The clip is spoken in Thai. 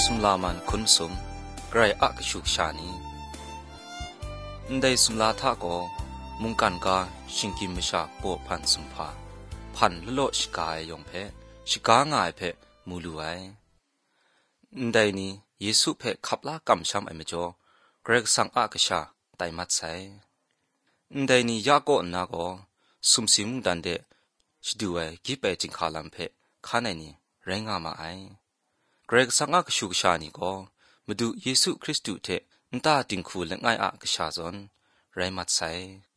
สุมลามันคุณสมไกรอักชุกชานีได้สุมลาทาโกมุงกันกาชิงกิมชาปวพันสุมพาพันลโลชิกายยองเพชิกางายเพมูลูไอได้นี้เยซูเพขับลากำช้ำไอเมจ่อเกรกสังอากชาไตมัดไซได้นี้ยาโกนาโกสุมซิมุงดันเดชิดูไอกิเปจิงคาลัมเพข้าในนี้แรงงามาไอเกรกสังอากชุกชานีก็มาดูเยซูคริสต์เทนตาติงคูและง่ายอากชาซอนไรมัดไซ